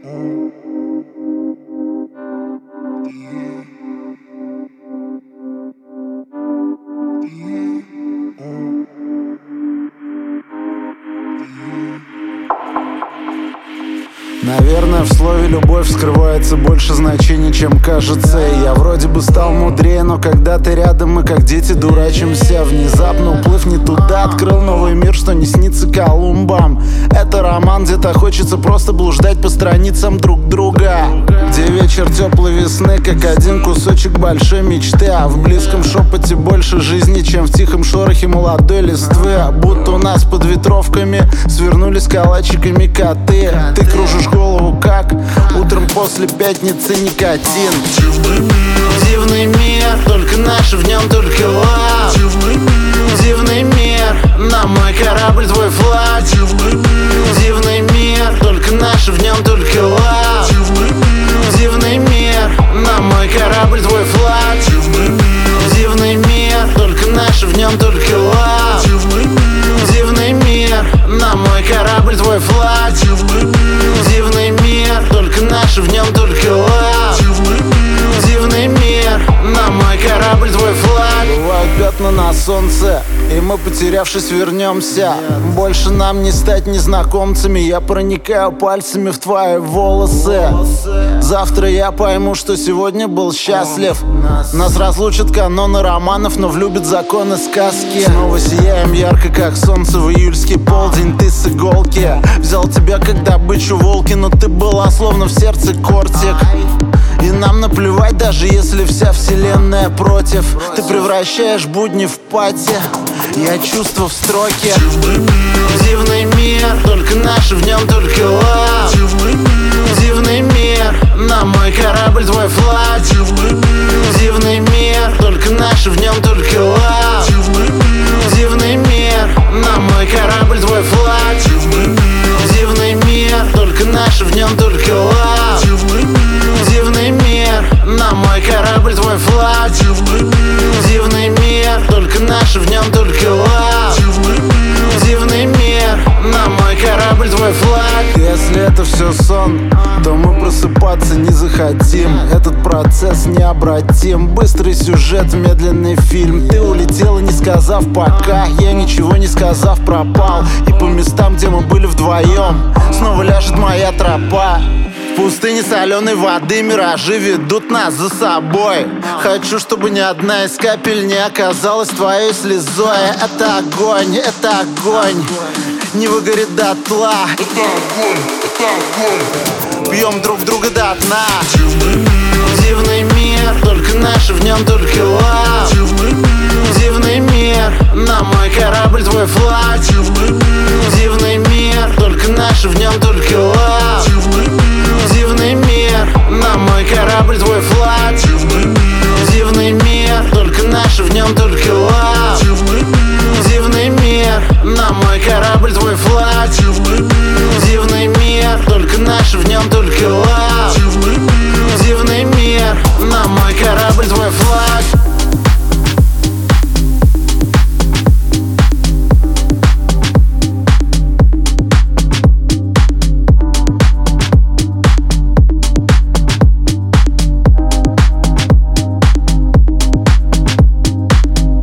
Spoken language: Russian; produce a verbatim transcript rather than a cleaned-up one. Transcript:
Наверное, в слове «любовь» скрывается больше значений, чем кажется. И я вроде бы стал мудрее, но когда ты рядом, мы как дети дурачимся. Внезапно уплыв не туда, открыл новый мир, что не снится Колумбам. Это роман, где-то хочется просто блуждать по страницам друг друга, где вечер теплой весны, как один кусочек большой мечты. А в близком шепоте больше жизни, чем в тихом шорохе молодой листвы. Будто у нас под ветровками свернулись калачиками коты. Ты кружишь голову как утром после пятницы никотин. Дивный мир, дивный мир, только наш, в нем только лав. Дивный мир, дивный мир, на мой корабль твой флаг. Дивный мир, дивный мир, только наш, в нем только лав. Дивный мир, дивный мир, на мой корабль твой флаг. Дивный мир, дивный мир, только наш, в нем только лав. Дивный мир, дивный мир, на мой корабль твой флаг. Дивный мир, дивный мир, только наш, в нем только лав. Дивный мир, дивный мир, на мой корабль твой флаг. Бывают пятна на солнце, и мы, потерявшись, вернемся. Больше нам не стать незнакомцами. Я проникаю пальцами в твои волосы. Завтра я пойму, что сегодня был счастлив. Нас разлучат каноны романов, но влюбят законы сказки. Снова сияем ярко, как солнце в июльский полдень. Ты с иголки взял тебя как добычу волки, но ты была словно в сердце кортик. И нам наплевать, даже если вся вселенная против. Ты превращаешь будни в пати, я чувства в строке. Дивный мир, дивный мир, только наш, в нем только лав. Дивный мир, дивный мир, на мой корабль твой флаг. Дивный мир, дивный мир, только наш, в нем только лав. Дивный мир, дивный мир, на мой корабль твой флаг. Дивный мир, дивный мир, только наш, в нем только лав. Дивный мир, дивный мир, на мой корабль твой флаг. Дивный мир, дивный мир, только наш, в нем только лав. Дивный мир, дивный мир, на мой корабль твой флаг. Если это все сон, то мы просыпаться не захотим. Этот процесс необратим. Быстрый сюжет, медленный фильм. Ты улетела, не сказав пока. Я ничего не сказав пропал. И по местам, где мы были вдвоем, снова ляжет моя тропа. В пустыне соленой воды миражи ведут нас за собой. Хочу, чтобы ни одна из капель не оказалась твоей слезой. Это огонь, это огонь, не выгорит дотла. это огонь, это огонь. Пьем друг друга до дна. Дивный мир, Дивный мир, только наш, в нем только лав. Дивный мир, Дивный мир, на мой корабль твой флаг. Дивный мир, Дивный мир, только наш, в нем только лав. Дивный мир, Дивный мир, на мой корабль твой флаг. Дивный мир, Дивный мир, только наш, в нем только лав. Дивный мир, Дивный мир, на мой корабль твой флаг. Дивный мир, Дивный мир, только наш, в нем только